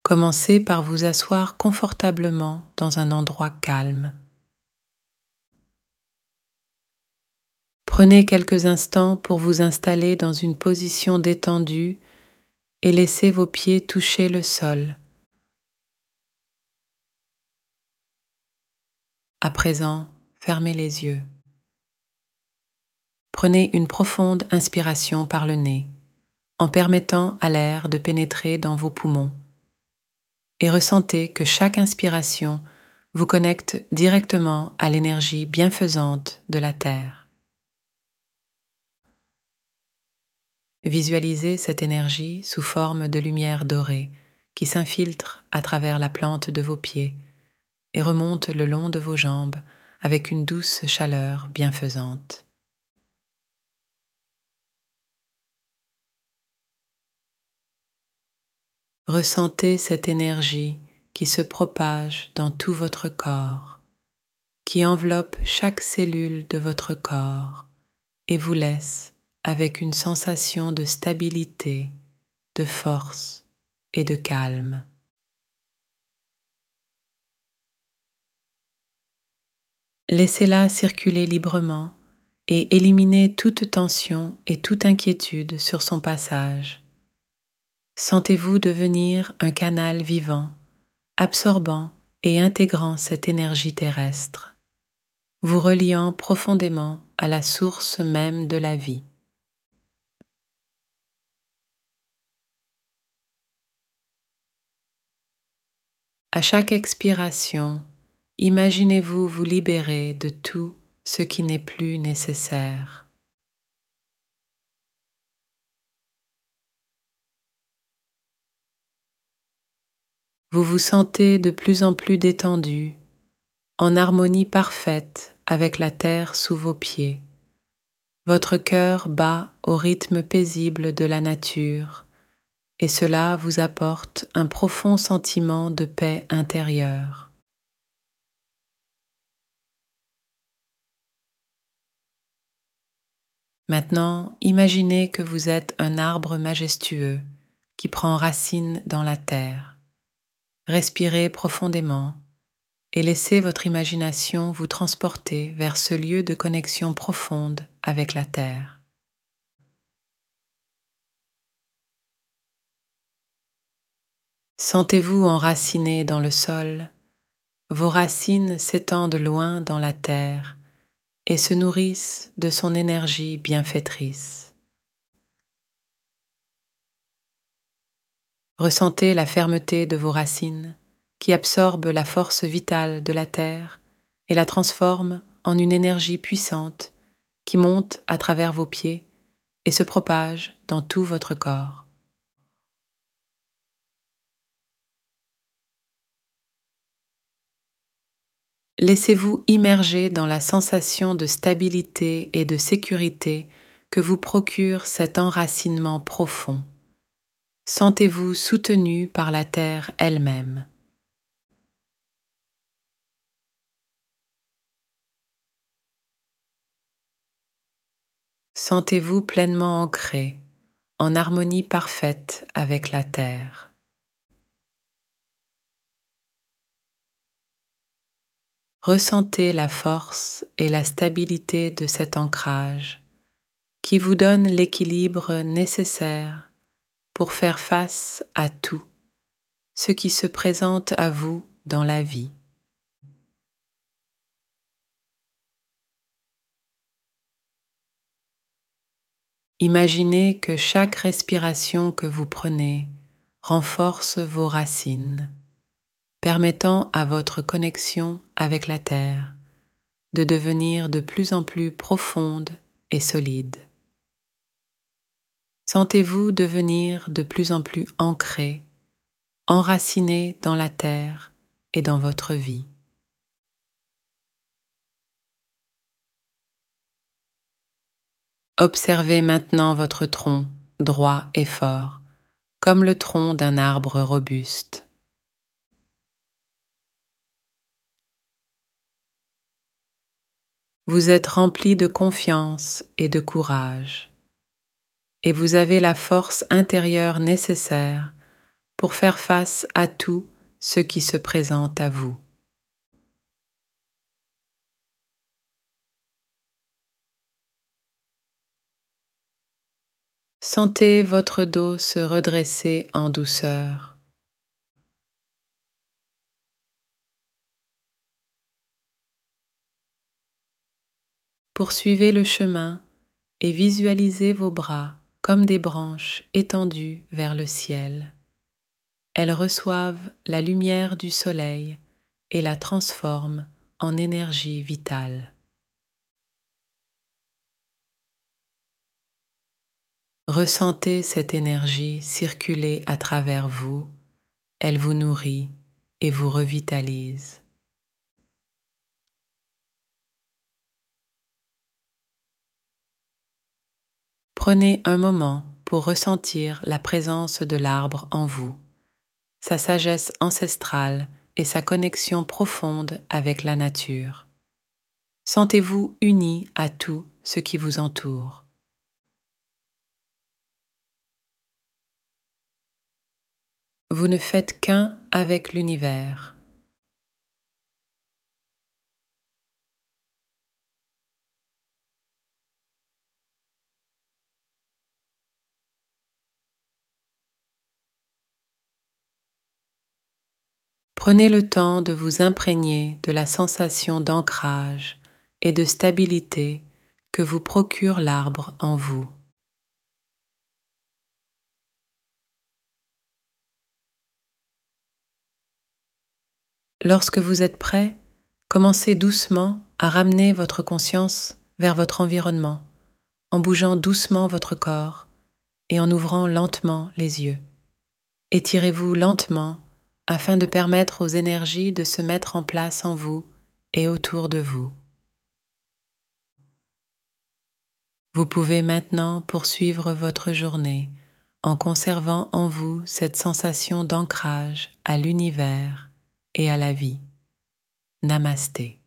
Commencez par vous asseoir confortablement dans un endroit calme. Prenez quelques instants pour vous installer dans une position détendue et laissez vos pieds toucher le sol. À présent, fermez les yeux. Prenez une profonde inspiration par le nez, en permettant à l'air de pénétrer dans vos poumons. Et ressentez que chaque inspiration vous connecte directement à l'énergie bienfaisante de la Terre. Visualisez cette énergie sous forme de lumière dorée qui s'infiltre à travers la plante de vos pieds et remonte le long de vos jambes avec une douce chaleur bienfaisante. Ressentez cette énergie qui se propage dans tout votre corps, qui enveloppe chaque cellule de votre corps et vous laisse avec une sensation de stabilité, de force et de calme. Laissez-la circuler librement et éliminez toute tension et toute inquiétude sur son passage. Sentez-vous devenir un canal vivant, absorbant et intégrant cette énergie terrestre, vous reliant profondément à la source même de la vie. À chaque expiration, imaginez-vous vous libérer de tout ce qui n'est plus nécessaire. Vous vous sentez de plus en plus détendu, en harmonie parfaite avec la terre sous vos pieds. Votre cœur bat au rythme paisible de la nature et cela vous apporte un profond sentiment de paix intérieure. Maintenant, imaginez que vous êtes un arbre majestueux qui prend racine dans la terre. Respirez profondément et laissez votre imagination vous transporter vers ce lieu de connexion profonde avec la terre. Sentez-vous enraciné dans le sol, vos racines s'étendent loin dans la terre et se nourrissent de son énergie bienfaitrice. Ressentez la fermeté de vos racines qui absorbe la force vitale de la terre et la transforme en une énergie puissante qui monte à travers vos pieds et se propage dans tout votre corps. Laissez-vous immerger dans la sensation de stabilité et de sécurité que vous procure cet enracinement profond. Sentez-vous soutenu par la terre elle-même. Sentez-vous pleinement ancré, en harmonie parfaite avec la terre. Ressentez la force et la stabilité de cet ancrage qui vous donne l'équilibre nécessaire pour faire face à tout ce qui se présente à vous dans la vie. Imaginez que chaque respiration que vous prenez renforce vos racines, permettant à votre connexion avec la terre de devenir de plus en plus profonde et solide. Sentez-vous devenir de plus en plus ancré, enraciné dans la terre et dans votre vie. Observez maintenant votre tronc droit et fort, comme le tronc d'un arbre robuste. Vous êtes rempli de confiance et de courage, et vous avez la force intérieure nécessaire pour faire face à tout ce qui se présente à vous. Sentez votre dos se redresser en douceur. Poursuivez le chemin et visualisez vos bras comme des branches étendues vers le ciel. Elles reçoivent la lumière du soleil et la transforment en énergie vitale. Ressentez cette énergie circuler à travers vous, elle vous nourrit et vous revitalise. Prenez un moment pour ressentir la présence de l'arbre en vous, sa sagesse ancestrale et sa connexion profonde avec la nature. Sentez-vous uni à tout ce qui vous entoure. Vous ne faites qu'un avec l'univers. Prenez le temps de vous imprégner de la sensation d'ancrage et de stabilité que vous procure l'arbre en vous. Lorsque vous êtes prêt, commencez doucement à ramener votre conscience vers votre environnement, en bougeant doucement votre corps et en ouvrant lentement les yeux. Étirez-vous lentement afin de permettre aux énergies de se mettre en place en vous et autour de vous. Vous pouvez maintenant poursuivre votre journée en conservant en vous cette sensation d'ancrage à l'univers et à la vie. Namasté.